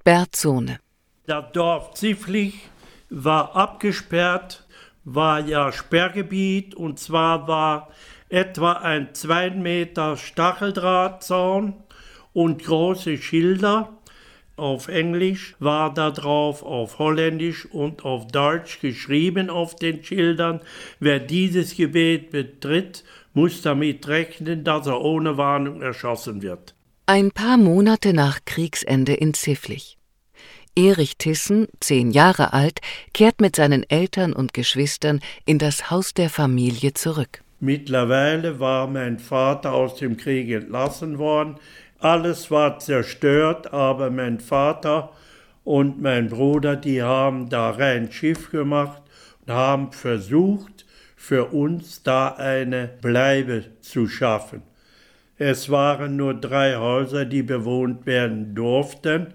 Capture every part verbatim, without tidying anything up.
Sperrzone. Das Dorf Zifflich war abgesperrt, war ja Sperrgebiet, und zwar war etwa ein zwei Meter Stacheldrahtzaun und große Schilder. Auf Englisch war da drauf, auf Holländisch und auf Deutsch geschrieben auf den Schildern: Wer dieses Gebiet betritt, muss damit rechnen, dass er ohne Warnung erschossen wird. Ein paar Monate nach Kriegsende in Zifflich. Erich Thyssen, zehn Jahre alt, kehrt mit seinen Eltern und Geschwistern in das Haus der Familie zurück. Mittlerweile war mein Vater aus dem Krieg entlassen worden. Alles war zerstört, aber mein Vater und mein Bruder, die haben da rein Schiff gemacht und haben versucht, für uns da eine Bleibe zu schaffen. Es waren nur drei Häuser, die bewohnt werden durften,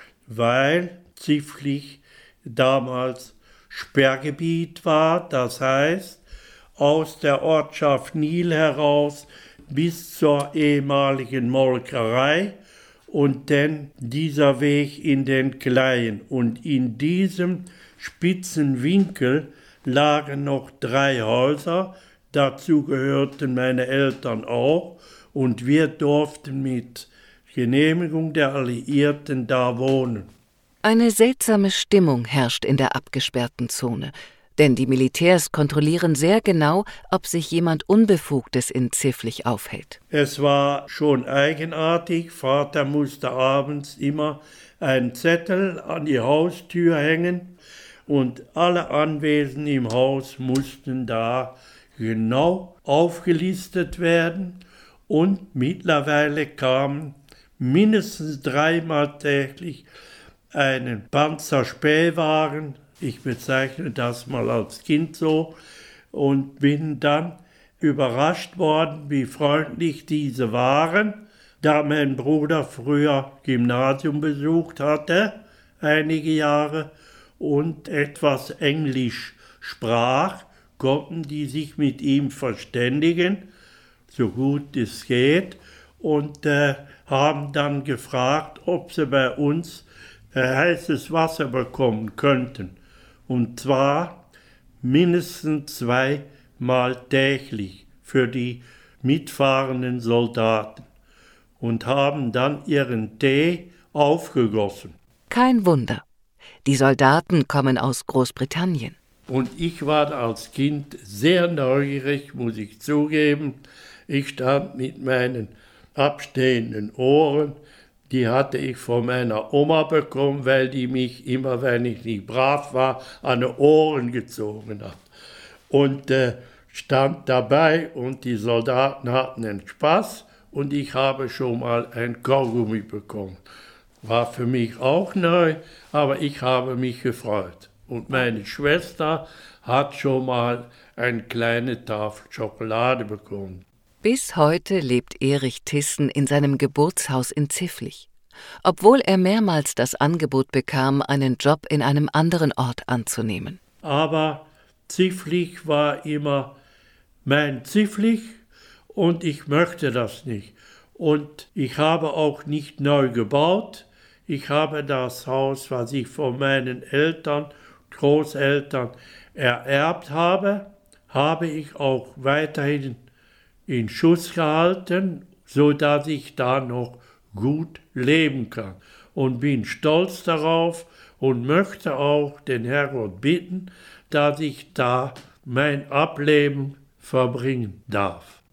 weil Zifflich damals Sperrgebiet war. Das heißt, aus der Ortschaft Nil heraus bis zur ehemaligen Molkerei und dann dieser Weg in den Kleien. Und in diesem spitzen Winkel lagen noch drei Häuser, dazu gehörten meine Eltern auch, und wir durften mit Genehmigung der Alliierten da wohnen. Eine seltsame Stimmung herrscht in der abgesperrten Zone, denn die Militärs kontrollieren sehr genau, ob sich jemand Unbefugtes in Zifflich aufhält. Es war schon eigenartig. Vater musste abends immer einen Zettel an die Haustür hängen und alle Anwesenden im Haus mussten da genau aufgelistet werden, und mittlerweile kamen mindestens dreimal täglich einen Panzerspähwagen. Ich bezeichne das mal als Kind so, und bin dann überrascht worden, wie freundlich diese waren. Da mein Bruder früher Gymnasium besucht hatte, einige Jahre, und etwas Englisch sprach, konnten die sich mit ihm verständigen, so gut es geht, und äh, haben dann gefragt, ob sie bei uns äh, heißes Wasser bekommen könnten. Und zwar mindestens zweimal täglich für die mitfahrenden Soldaten, und haben dann ihren Tee aufgegossen. Kein Wunder. Die Soldaten kommen aus Großbritannien. Und ich war als Kind sehr neugierig, muss ich zugeben. Ich stand mit meinen abstehenden Ohren, die hatte ich von meiner Oma bekommen, weil die mich immer, wenn ich nicht brav war, an die Ohren gezogen hat. Und äh, stand dabei, und die Soldaten hatten einen Spaß, und ich habe schon mal ein Kaugummi bekommen. War für mich auch neu, aber ich habe mich gefreut. Und meine Schwester hat schon mal eine kleine Tafel Schokolade bekommen. Bis heute lebt Erich Thyssen in seinem Geburtshaus in Zifflich, obwohl er mehrmals das Angebot bekam, einen Job in einem anderen Ort anzunehmen. Aber Zifflich war immer mein Zifflich, und ich möchte das nicht. Und ich habe auch nicht neu gebaut. Ich habe das Haus, was ich von meinen Eltern, Großeltern ererbt habe, habe ich auch weiterhin in Schuss gehalten, so dass ich da noch gut leben kann, und bin stolz darauf und möchte auch den Herrgott bitten, dass ich da mein Ableben verbringen darf.